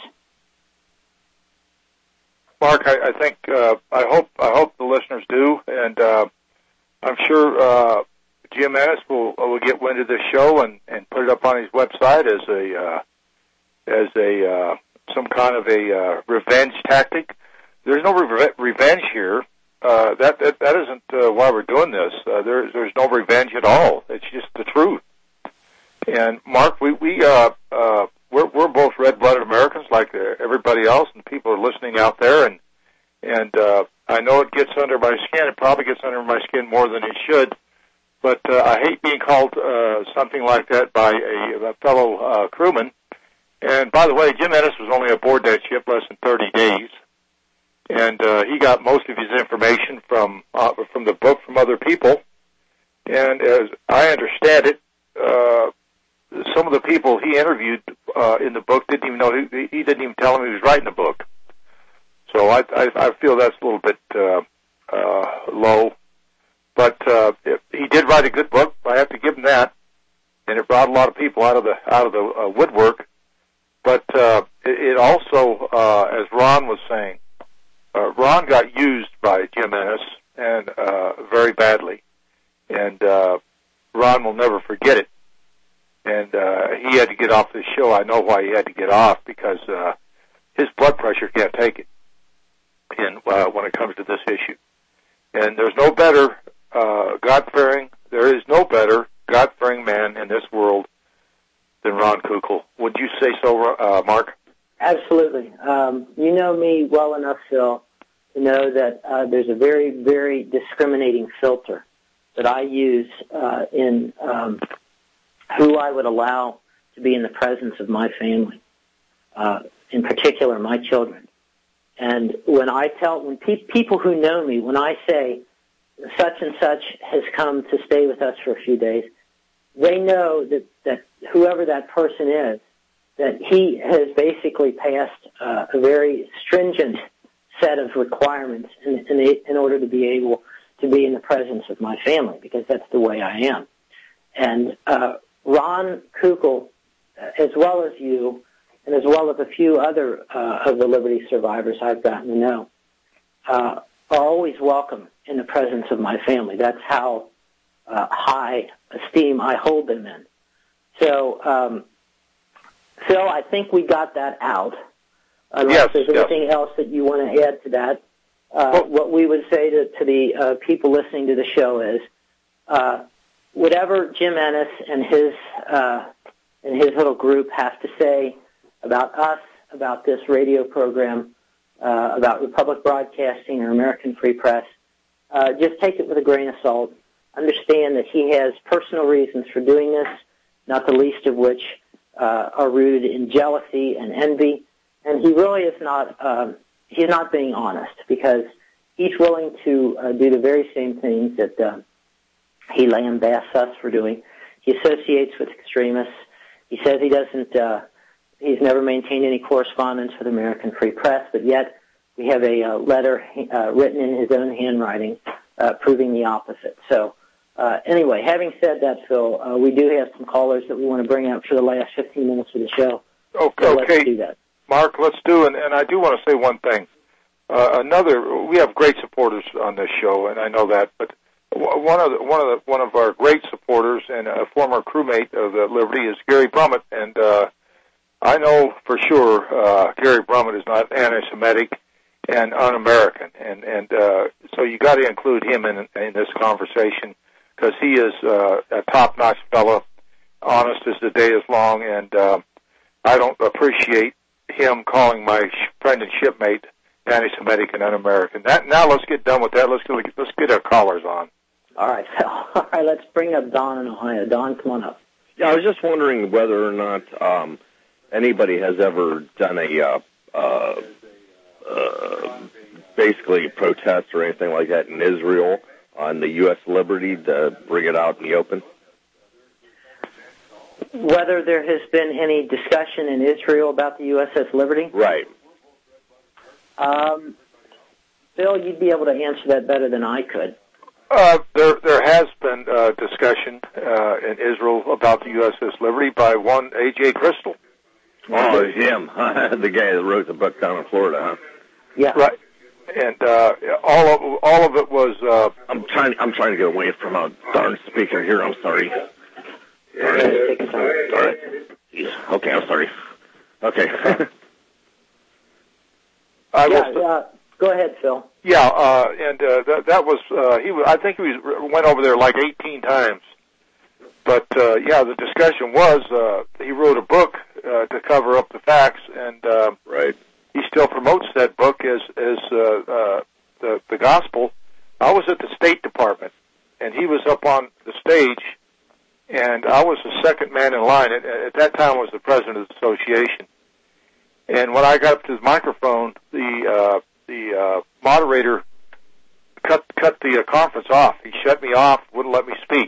Mark, I, I think uh, I hope I hope the listeners do, and uh, I'm sure uh, Jim Ennis will will get wind of this show and, and put it up on his website as a uh, as a uh, some kind of a uh, revenge tactic. There's no re- revenge here. Uh, that, that that isn't uh, why we're doing this. Uh, there's there's no revenge at all. It's just the truth. And Mark, we we uh, uh, we're we're both red-blooded Americans like everybody else, and people are listening out there. And and uh, I know it gets under my skin. It probably gets under my skin more than it should. But uh, I hate being called uh, something like that by a, a fellow uh, crewman. And by the way, Jim Ennis was only aboard that ship less than thirty days, and uh, he got most of his information from uh, from the book from other people. And as I understand it, uh, some of the people he interviewed uh, in the book didn't even know he, he didn't even tell him he was writing the book. So I, I, I feel that's a little bit uh, uh, low. But uh, he did write a good book. I have to give him that, and it brought a lot of people out of the out of the uh, woodwork. But uh, it, it also, uh, as Ron was saying, uh, Ron got used by Jim Ennis and uh, very badly, and uh, Ron will never forget it. And uh, he had to get off this show. I know why he had to get off, because uh, his blood pressure can't take it in, uh, when it comes to this issue. And there's no better uh, God-fearing, there is no better God-fearing man in this world than Ron Kukl. Would you say so, uh, Mark? Absolutely. Um, you know me well enough, Phil, to know that uh, there's a very, very discriminating filter that I use uh, in um, who I would allow to be in the presence of my family, uh, in particular my children. And when I tell, when pe- people who know me, when I say such and such has come to stay with us for a few days, they know that, that whoever that person is, that he has basically passed uh, a very stringent set of requirements in, in, the, in order to be able to be in the presence of my family, because that's the way I am. And uh, Ron Kukl, as well as you, and as well as a few other uh, of the Liberty survivors I've gotten to know, uh, are always welcome in the presence of my family. That's how uh, high esteem I hold them in. So, um, Phil, I think we got that out. Unless yes, there's yes. anything else that you want to add to that, uh, well, what we would say to, to the uh, people listening to the show is, uh, whatever Jim Ennis and his uh, and his little group have to say about us, about this radio program, uh, about Republic Broadcasting or American Free Press, uh, just take it with a grain of salt. Understand that he has personal reasons for doing this, not the least of which uh, are rooted in jealousy and envy. And he really is not, um, he's not being honest, because he's willing to uh, do the very same things that uh, he lambasts us for doing. He associates with extremists. He says he doesn't, uh, he's never maintained any correspondence with American Free Press, but yet we have a uh, letter uh, written in his own handwriting uh, proving the opposite. So uh, anyway, having said that, Phil, uh, we do have some callers that we want to bring up for the last fifteen minutes of the show. Okay, so okay. Let's do that. Mark, let's do it. And I do want to say one thing. Uh, another, we have great supporters on this show, and I know that, but one of the, one of the, one of our great supporters and a former crewmate of the Liberty is Gary Brummett, and uh, I know for sure uh, Gary Brummett is not anti-Semitic and un-American, and and uh, so you got to include him in in this conversation because he is uh, a top-notch fellow, honest as the day is long, and uh, I don't appreciate him calling my friend and shipmate anti-Semitic and un-American. That, now let's get done with that. Let's get, let's get our callers on. All right, Phil. All right, let's bring up Don in Ohio. Don, come on up. Yeah, I was just wondering whether or not um, anybody has ever done a uh, uh, uh, basically protest or anything like that in Israel on the U S Liberty to bring it out in the open. Whether there has been any discussion in Israel about the U S S Liberty? Right. Um, Phil, you'd be able to answer that better than I could. Uh, there, there has been uh, discussion uh, in Israel about the U S S Liberty by one A J Crystal. Oh, it's him, the guy that wrote the book down in Florida, huh? Yeah. Right. And uh, all of all of it was. Uh, I'm trying. I'm trying to get away from a darn speaker here. I'm sorry. Sorry. Sorry. Okay, I'm sorry. Okay. I yeah, was, uh, go ahead, Phil. Yeah, uh, and uh, that, that was uh, he. Was, I think he was, went over there like eighteen times. But uh, yeah, the discussion was uh, he wrote a book uh, to cover up the facts, and uh, right. he still promotes that book as as uh, uh, the the gospel. I was at the State Department, and he was up on the stage, and I was the second man in line. At, at that time, I was the president of the association. And when I got up to the microphone, the uh, the uh, moderator cut cut the uh, conference off. He shut me off, wouldn't let me speak.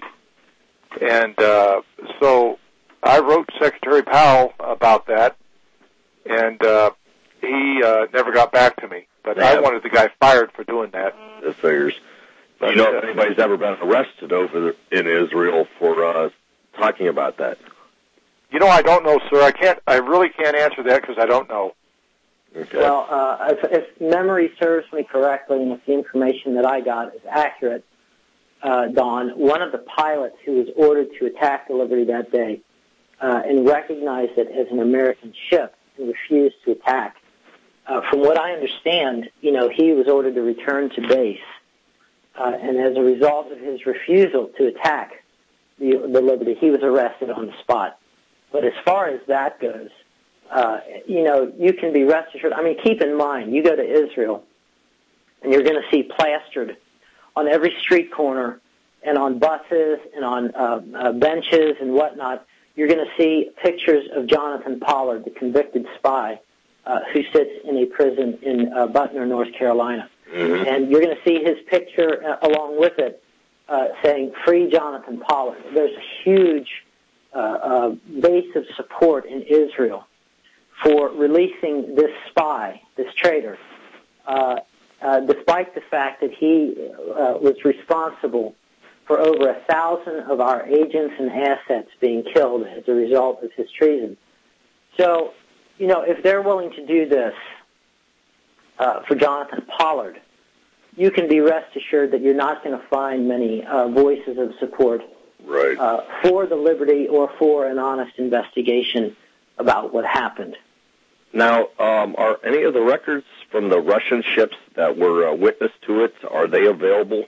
And uh, so I wrote Secretary Powell about that, and uh, he uh, never got back to me. But yeah. I wanted the guy fired for doing that. That figures. Do you know if anybody's ever been arrested over in Israel for uh, talking about that? You know, I don't know, sir. I can't. I really can't answer that because I don't know. Okay. Well, uh, if, if memory serves me correctly, and if the information that I got is accurate, uh, Don, one of the pilots who was ordered to attack the Liberty that day uh, and recognized it as an American ship and refused to attack. Uh, from what I understand, you know, he was ordered to return to base, uh, and as a result of his refusal to attack the, the Liberty, he was arrested on the spot. But as far as that goes, uh, you know, you can be rest assured. I mean, keep in mind, you go to Israel, and you're going to see plastered on every street corner and on buses and on uh, uh, benches and whatnot, you're going to see pictures of Jonathan Pollard, the convicted spy, uh, who sits in a prison in uh, Butner, North Carolina. Mm-hmm. And you're going to see his picture uh, along with it uh, saying, "Free Jonathan Pollard." There's a huge uh, uh, base of support in Israel for releasing this spy, this traitor, uh, uh, despite the fact that he uh, was responsible for over a thousand of our agents and assets being killed as a result of his treason. So, you know, if they're willing to do this uh, for Jonathan Pollard, you can be rest assured that you're not going to find many uh, voices of support right. uh, for the Liberty or for an honest investigation about what happened. Now, um, are any of the records from the Russian ships that were uh, witness to it, are they available?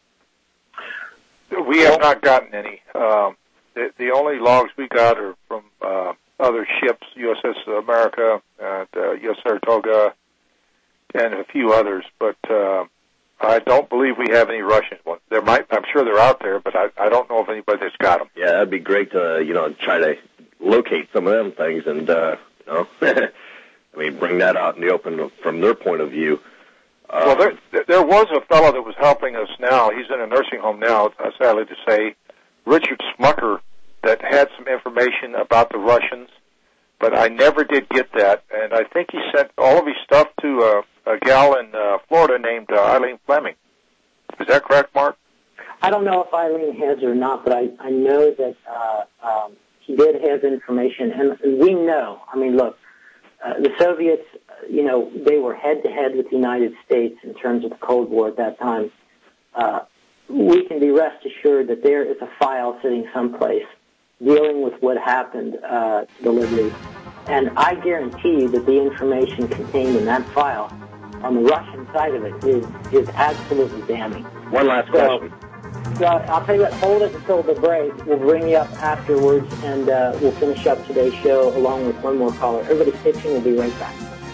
We have not gotten any. Um, the, the only logs we got are from uh, other ships, U S S America, and uh, U S Saratoga, and a few others. But uh, I don't believe we have any Russian ones. There might, I'm sure they're out there, but I, I don't know if anybody's got them. Yeah, that'd be great to you know try to locate some of them things and uh, you know, I mean, bring that out in the open from their point of view. Um, well, there, there was a fellow that was helping us now. He's in a nursing home now, uh, sadly to say. Richard Smucker that had some information about the Russians, but I never did get that. And I think he sent all of his stuff to uh, a gal in uh, Florida named uh, Eileen Fleming. Is that correct, Mark? I don't know if Eileen has it or not, but I, I know that uh, um, he did have information. And we know, I mean, look, uh, the Soviets, you know, they were head-to-head with the United States in terms of the Cold War at that time. Uh, we can be rest assured that there is a file sitting someplace dealing with what happened uh, to the Liberty. And I guarantee you that the information contained in that file on the Russian side of it is, is absolutely damning. One last so, question. So I'll tell you what, hold it until the break. We'll bring you up afterwards, and uh, we'll finish up today's show along with one more caller. Everybody stay tuned. We'll be right back.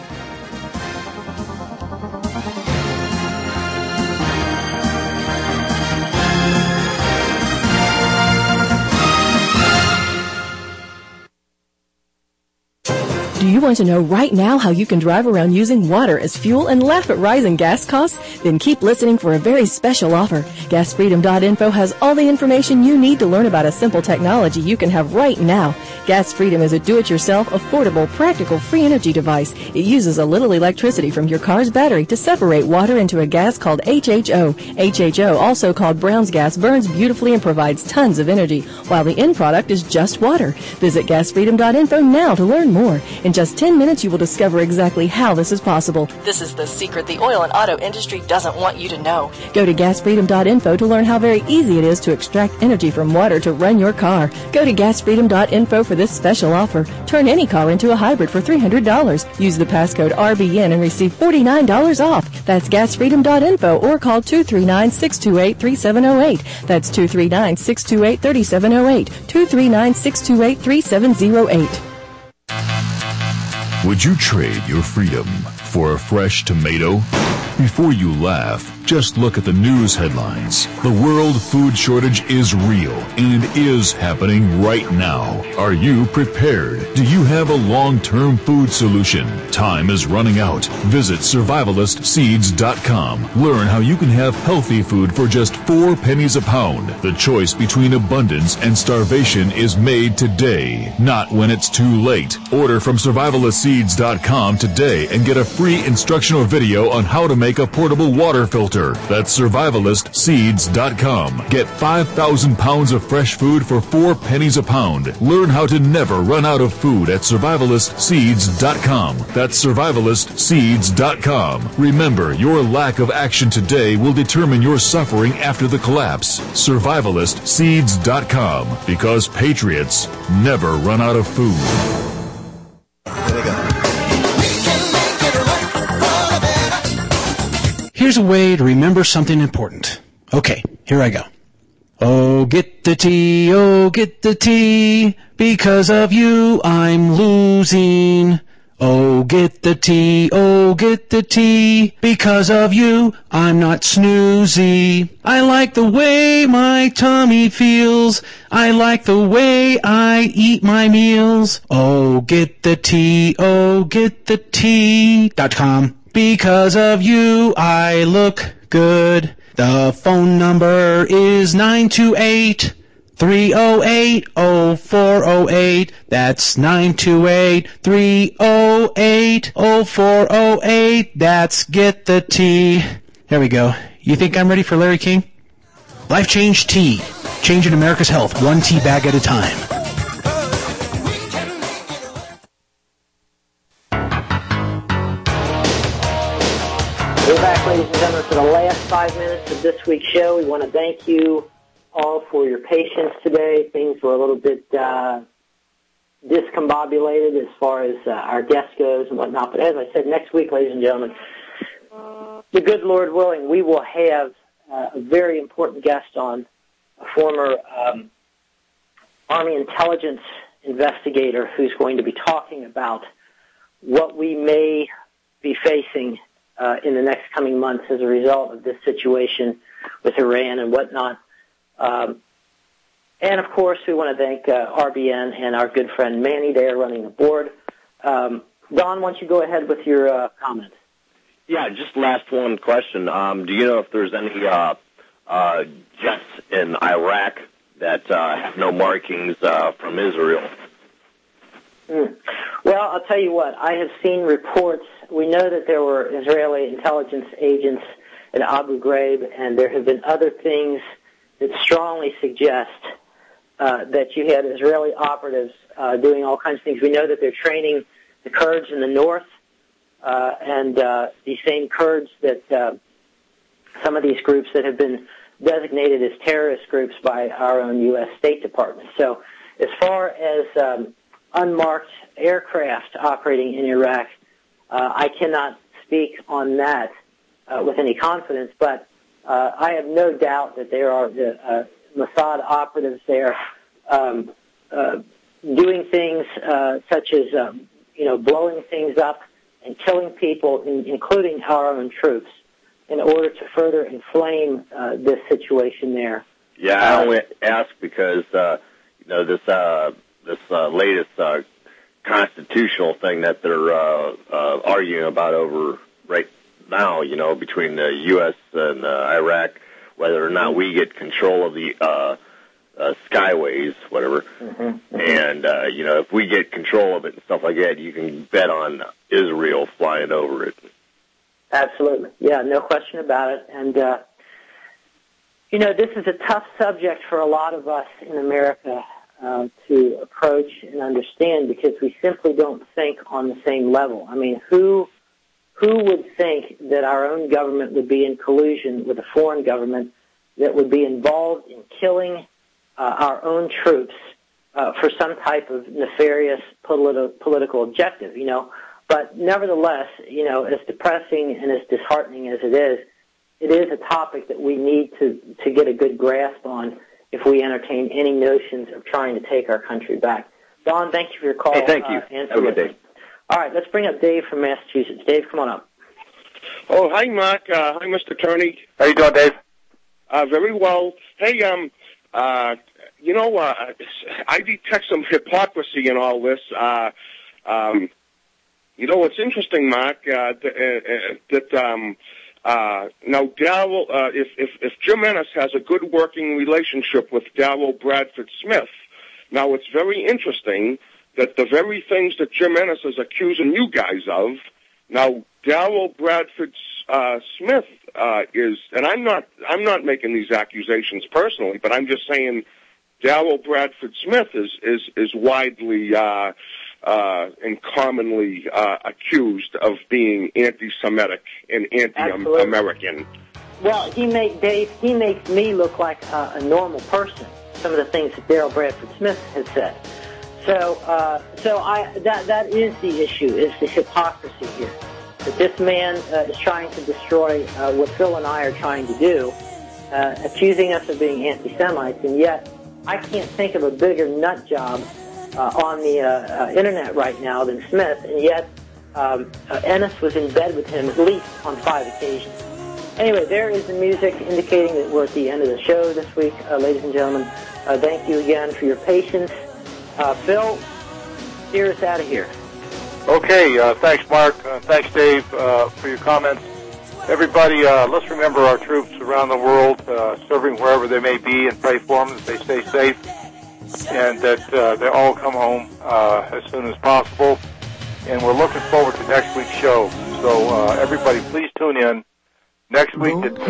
Do you want to know right now how you can drive around using water as fuel and laugh at rising gas costs? Then keep listening for a very special offer. gas freedom dot info has all the information you need to learn about a simple technology you can have right now. Gas Freedom is a do-it-yourself, affordable, practical, free energy device. It uses a little electricity from your car's battery to separate water into a gas called H H O. H H O, also called Brown's gas, burns beautifully and provides tons of energy, while the end product is just water. Visit gas freedom dot info now to learn more. In just ten minutes, you will discover exactly how this is possible. This is the secret the oil and auto industry doesn't want you to know. Go to gas freedom dot info to learn how very easy it is to extract energy from water to run your car. Go to gas freedom dot info for this special offer. Turn any car into a hybrid for three hundred dollars. Use the passcode R B N and receive forty-nine dollars off. That's gas freedom dot info or call two three nine, six two eight, three seven zero eight. That's two three nine, six two eight, three seven zero eight. two three nine, six two eight, three seven zero eight. Would you trade your freedom for a fresh tomato? Before you laugh, just look at the news headlines. The world food shortage is real and is happening right now. Are you prepared? Do you have a long-term food solution? Time is running out. Visit survivalist seeds dot com. Learn how you can have healthy food for just four pennies a pound. The choice between abundance and starvation is made today, not when it's too late. Order from survivalist seeds dot com today and get a free instructional video on how to make a portable water filter. That's survivalist seeds dot com. Get five thousand pounds of fresh food for four pennies a pound. Learn how to never run out of food at survivalist seeds dot com. That's survivalist seeds dot com. Remember, your lack of action today will determine your suffering after the collapse. survivalist seeds dot com. Because patriots never run out of food. Here we go. Here's a way to remember something important. Okay, here I go. Oh, get the tea, oh, get the tea. Because of you, I'm losing. Oh, get the tea, oh, get the tea. Because of you, I'm not snoozy. I like the way my tummy feels. I like the way I eat my meals. Oh, get the tea, oh, get the tea. Dot com. Because of you, I look good. The phone number is nine two eight, three oh eight, oh four oh eight. That's nine two eight, three oh eight, oh four oh eight. That's Get the Tea. There we go. You think I'm ready for Larry King? Life Change Tea. Changing America's health, one tea bag at a time. We're back, ladies and gentlemen, for the last five minutes of this week's show. We want to thank you all for your patience today. Things were a little bit uh, discombobulated as far as uh, our guest goes and whatnot. But as I said, next week, ladies and gentlemen, the good Lord willing, we will have uh, a very important guest on, a former um, Army intelligence investigator who's going to be talking about what we may be facing Uh, in the next coming months as a result of this situation with Iran and whatnot. Um, and, of course, we want to thank uh, R B N and our good friend Manny there running the board. Um, Don, why don't you go ahead with your uh, comments? Yeah, just last one question. Um, do you know if there's any uh, uh, jets in Iraq that uh, have no markings uh, from Israel. Mm. Well, I'll tell you what, I have seen reports. We know that there were Israeli intelligence agents at Abu Ghraib, and there have been other things that strongly suggest uh, that you had Israeli operatives uh, doing all kinds of things. We know that they're training the Kurds in the north, uh, and uh, these same Kurds that uh, some of these groups that have been designated as terrorist groups by our own U S State Department. So as far as um, unmarked aircraft operating in Iraq, uh, I cannot speak on that uh, with any confidence, but uh, I have no doubt that there are uh, Mossad operatives there um, uh, doing things uh, such as, um, you know, blowing things up and killing people, in, including our own troops, in order to further inflame uh, this situation there. Yeah, I only ask because, uh, you know, this uh, this uh, latest uh, constitutional thing that they're uh, uh, arguing about over right now, you know, between the U S and uh, Iraq, whether or not we get control of the uh, uh, skyways, whatever. Mm-hmm. Mm-hmm. And, uh, you know, if we get control of it and stuff like that, you can bet on Israel flying over it. Absolutely. Yeah, no question about it. And, uh, you know, this is a tough subject for a lot of us in America uh, to approach and understand because we simply don't think on the same level. I mean, who who would think that our own government would be in collusion with a foreign government that would be involved in killing uh, our own troops uh, for some type of nefarious politi- political objective, you know? But nevertheless, you know, as depressing and as disheartening as it is, it is a topic that we need to, to get a good grasp on if we entertain any notions of trying to take our country back. Don, thank you for your call. Hey, thank you. Uh, and Have a good day. All right, let's bring up Dave from Massachusetts. Dave, come on up. Oh, hi, Mark. Uh, hi, Mister Kearney. How you doing, Dave? Uh, very well. Hey, um, uh, you know, uh, I detect some hypocrisy in all this. Uh, um, You know, it's interesting, Mark, uh, that, uh, that um, uh, now Darrell, uh, if, if, if Jim Ennis has a good working relationship with Darrell Bradford Smith, now it's very interesting that the very things that Jim Ennis is accusing you guys of, now Darrell Bradford uh, Smith uh, is, and I'm not, I'm not making these accusations personally, but I'm just saying Darrell Bradford Smith is is is widely uh, uh, and commonly uh, accused of being anti-Semitic and anti-American. Well, he make Dave. He makes me look like a, a normal person. Some of the things that Darrell Bradford Smith has said. So, uh, so I that that is the issue. Is the hypocrisy here that this man uh, is trying to destroy uh, what Phil and I are trying to do, uh, accusing us of being anti-Semites, and yet I can't think of a bigger nut job uh, on the uh, uh, internet right now than Smith, and yet um, uh, Ennis was in bed with him at least on five occasions. Anyway, there is the music indicating that we're at the end of the show this week, uh, ladies and gentlemen. Uh, thank you again for your patience. Uh, Phil, steer us out of here. Okay, uh, thanks, Mark. Uh, thanks, Dave, uh, for your comments. Everybody, uh, let's remember our troops around the world, uh, serving wherever they may be, and pray for them that they stay safe and that uh, they all come home uh, as soon as possible. And we're looking forward to next week's show. So, uh, everybody, please tune in next week at